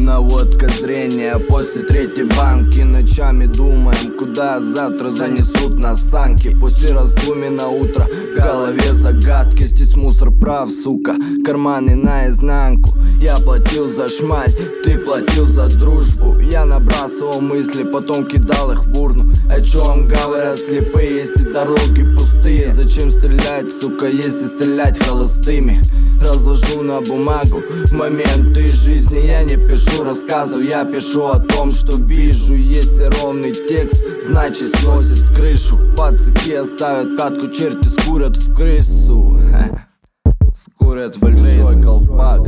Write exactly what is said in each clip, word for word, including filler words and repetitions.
Наводка зрения после третьей банки. Ночами думаем, куда завтра занесут нас санки. После раздумий на утро в голове загадки. Здесь мусор прав, сука, карманы наизнанку. Я платил за шмаль, ты платил за дружбу. Я набрасывал мысли, потом кидал их в урну. О чем говорят слепые, если дороги пустые? Зачем стрелять, сука, если стрелять холостыми? Разложу на бумагу моменты жизни. Я не пишу рассказов, я пишу о том, что вижу. Если ровный текст, значит сносит крышу. Пацаки оставят пятку, черти скурят в крысу. Скурят в большой колпак.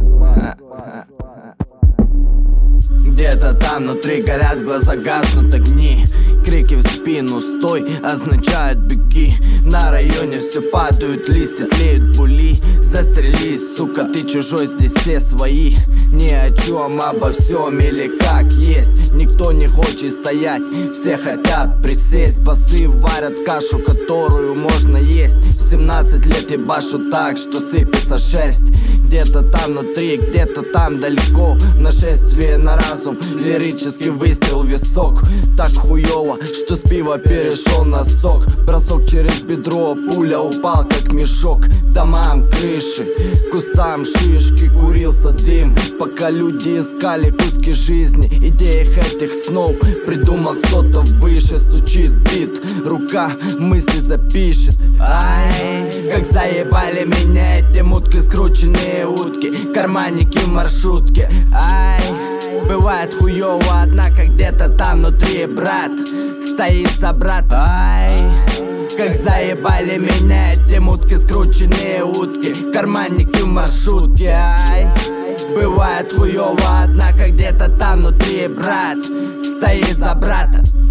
Где-то там внутри горят глаза, гаснут огни. Крики в спину, стой, означают беги. На районе все падают листья, тлеют були. Застрелись, сука, ты чужой, здесь все свои. Ни о чем, обо всем или как есть. Никто не хочет стоять, все хотят присесть. Басы варят кашу, которую можно есть. В семнадцать лет ебашу так, что сыпется шерсть. Где-то там внутри, где-то там далеко. Нашествие на разум, лирический выстрел в висок. Так хуёво, что с пива перешел на сок. Бросок через бедро, пуля упал как мешок. Домам крыши, кустам шишки, курился дым. Пока люди искали куски жизни, идеях этих снов придумал кто-то выше. Стучит бит, рука мысли запишет. Ай, как заебали меня эти мутки, скрученные утки, карманники в маршрутке. Ай, бывает хуёво, однако где-то там внутри брат стоит за брата. Ай, как заебали меня эти мутки, скрученные утки, карманники в маршрутке. Ай, бывает хуёво, однако где-то там внутри брат стоит за брата.